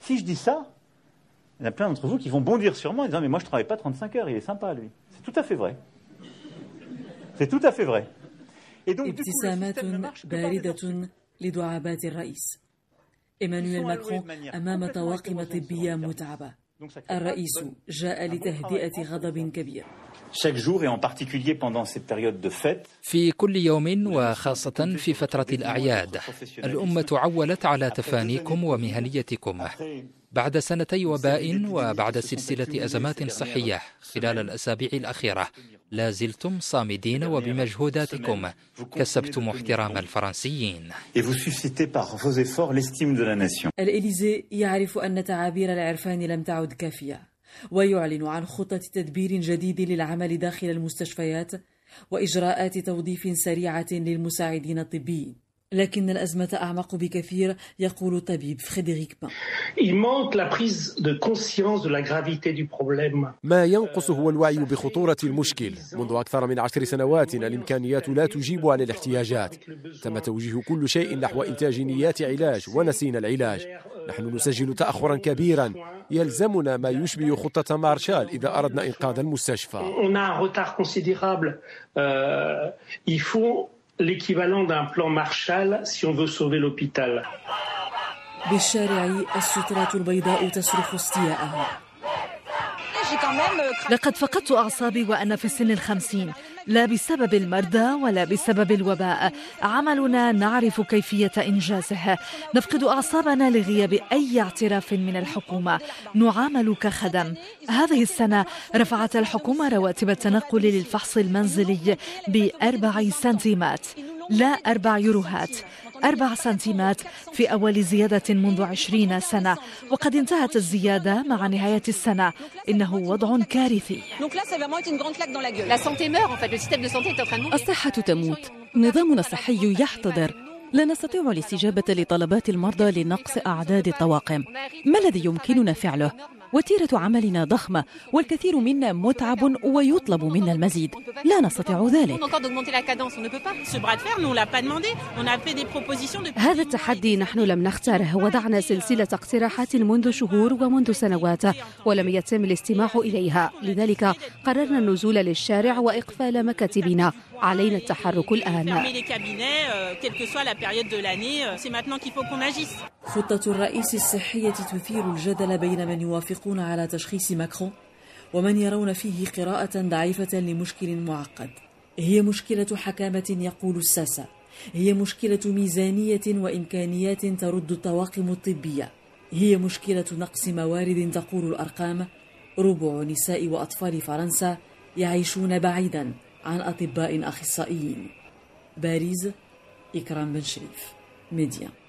Si je dis ça, il y en a plein d'entre vous qui vont bondir sur moi en disant mais moi je travaille pas 35 heures, il est sympa lui. C'est tout à fait vrai. C'est tout à fait vrai. Et donc du coup, ابتسامات باردة لدعابات الرئيس. إيمانويل ماكرون أمام طواقم طبية متعبة. الرئيس جاء لتهدئة غضب كبير. Chaque jour et en particulier pendant ces périodes de fête. في كل يوم وخاصة في فترة الأعياد الأمة عولت على تفانيكم ومهنيتكم. بعد سنتي وباء وبعد سلسلة أزمات صحية خلال الأسابيع الأخيرة لا زلتم صامدين وبمجهوداتكم كسبتم احترام الفرنسيين. الإليزي يعرف أن تعابير العرفان لم تعد كافية ويعلن عن خطة تدبير جديد للعمل داخل المستشفيات وإجراءات توظيف سريعة للمساعدين الطبيين. لكن الأزمة أعمق بكثير يقول الطبيب فريدريك بان. ما ينقص هو الوعي بخطورة المشكل. منذ أكثر من 10 سنوات الإمكانيات لا تجيب على الاحتياجات. تم توجيه كل شيء نحو إنتاج نيات علاج ونسينا العلاج. نحن نسجل تأخرا كبيرا يلزمنا ما يشبه خطة مارشال إذا أردنا إنقاذ المستشفى. L'équivalent d'un plan Marshall si on veut sauver l'hôpital. بالشارع السترة البيضاء تصرخ استياءها. لقد فقدت أعصابي وأنا في سن 50 لا بسبب المرضى ولا بسبب الوباء. عملنا نعرف كيفية إنجازه. نفقد أعصابنا لغياب أي اعتراف من الحكومة. نعامل كخدم. هذه السنة رفعت الحكومة رواتب التنقل للفحص المنزلي ب4 سنتيمات لا 4 يوروهات. 4 سنتيمات في أول زيادة منذ 20 سنة وقد انتهت الزيادة مع نهاية السنة. إنه وضع كارثي. الصحة تموت. نظامنا الصحي يحتضر. لا نستطيع الاستجابة لطلبات المرضى لنقص أعداد الطواقم. ما الذي يمكننا فعله؟ وتيرة عملنا ضخمة والكثير منا متعب ويطلب منا المزيد. لا نستطيع ذلك. هذا التحدي نحن لم نختاره. وضعنا سلسلة اقتراحات منذ شهور ومنذ سنوات ولم يتم الاستماع إليها. لذلك قررنا النزول للشارع وإقفال مكاتبنا. علينا التحرك الآن. خطة الرئيس الصحية تثير الجدل بين من يوافقون على تشخيص ماكرون ومن يرون فيه قراءة ضعيفة لمشكل معقد. هي مشكلة حكامة يقول الساسة. هي مشكلة ميزانية وإمكانيات ترد الطواقم الطبية. هي مشكلة نقص موارد تقول الأرقام. ربع نساء وأطفال فرنسا يعيشون بعيدا عن أطباء أخصائيين. باريس، إكرام بن شريف، ميديا.